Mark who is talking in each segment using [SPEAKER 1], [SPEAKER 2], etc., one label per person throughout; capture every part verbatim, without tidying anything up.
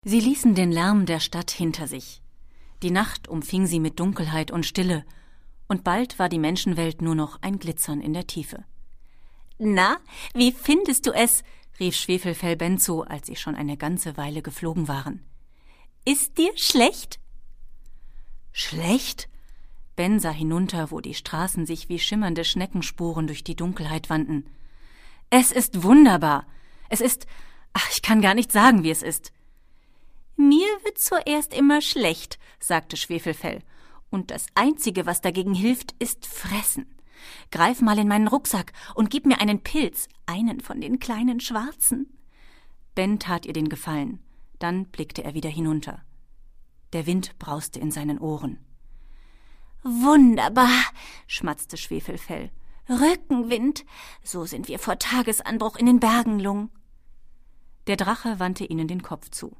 [SPEAKER 1] Sie ließen den Lärm der Stadt hinter sich. Die Nacht umfing sie mit Dunkelheit und Stille, und bald war die Menschenwelt nur noch ein Glitzern in der Tiefe. »Na, wie findest du es?« rief Schwefelfell Ben zu, als sie schon eine ganze Weile geflogen waren. »Ist dir schlecht?« »Schlecht?« Ben sah hinunter, wo die Straßen sich wie schimmernde Schneckenspuren durch die Dunkelheit wanden. »Es ist wunderbar. Es ist... Ach, ich kann gar nicht sagen, wie es ist.« »Mir wird zuerst immer schlecht«, sagte Schwefelfell. »Und das Einzige, was dagegen hilft, ist Fressen. Greif mal in meinen Rucksack und gib mir einen Pilz, einen von den kleinen Schwarzen.« Ben tat ihr den Gefallen. Dann blickte er wieder hinunter. Der Wind brauste in seinen Ohren. »Wunderbar«, schmatzte Schwefelfell. »Rückenwind, so sind wir vor Tagesanbruch in den Bergenlungen.« Der Drache wandte ihnen den Kopf zu.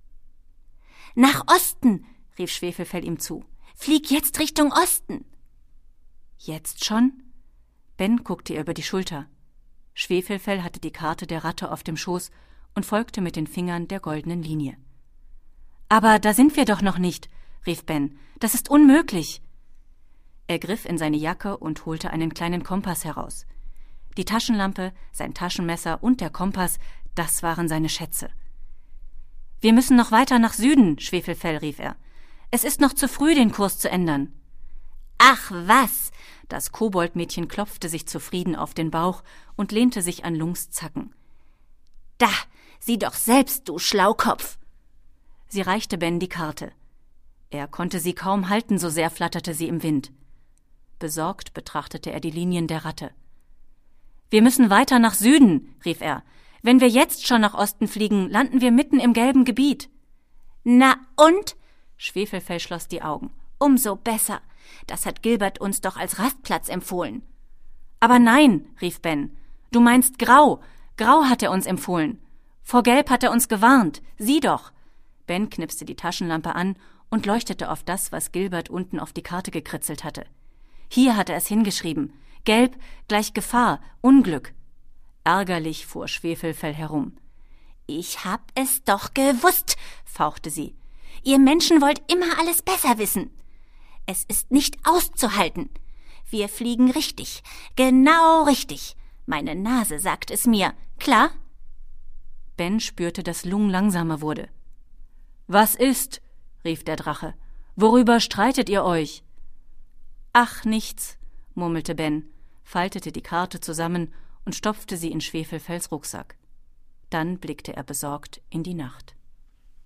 [SPEAKER 1] »Nach Osten«, rief Schwefelfell ihm zu. »Flieg jetzt Richtung Osten.« »Jetzt schon?« Ben guckte ihr über die Schulter. Schwefelfell hatte die Karte der Ratte auf dem Schoß und folgte mit den Fingern der goldenen Linie. »Aber da sind wir doch noch nicht«, rief Ben. »Das ist unmöglich.« Er griff in seine Jacke und holte einen kleinen Kompass heraus. Die Taschenlampe, sein Taschenmesser und der Kompass, das waren seine Schätze. »Wir müssen noch weiter nach Süden«, Schwefelfell, rief er. »Es ist noch zu früh, den Kurs zu ändern.« »Ach was!« Das Koboldmädchen klopfte sich zufrieden auf den Bauch und lehnte sich an Lungs Zacken. »Da, sieh doch selbst, du Schlaukopf!« Sie reichte Ben die Karte. Er konnte sie kaum halten, so sehr flatterte sie im Wind. Besorgt betrachtete er die Linien der Ratte. »Wir müssen weiter nach Süden«, rief er. »Wenn wir jetzt schon nach Osten fliegen, landen wir mitten im gelben Gebiet.« »Na und?« Schwefelfell schloss die Augen. »Umso besser. Das hat Gilbert uns doch als Rastplatz empfohlen.« »Aber nein«, rief Ben. »Du meinst Grau. Grau hat er uns empfohlen. Vor Gelb hat er uns gewarnt. Sieh doch.« Ben knipste die Taschenlampe an und leuchtete auf das, was Gilbert unten auf die Karte gekritzelt hatte. Hier hatte er es hingeschrieben. Gelb gleich Gefahr, Unglück. Ärgerlich fuhr Schwefelfell herum. »Ich hab es doch gewusst«, fauchte sie. »Ihr Menschen wollt immer alles besser wissen. Es ist nicht auszuhalten. Wir fliegen richtig, genau richtig. Meine Nase sagt es mir. Klar?« Ben spürte, dass Lung langsamer wurde. »Was ist?«, rief der Drache. »Worüber streitet ihr euch?« »Ach, nichts«, murmelte Ben, faltete die Karte zusammen und stopfte sie in Schwefelfells Rucksack. Dann blickte er besorgt in die Nacht.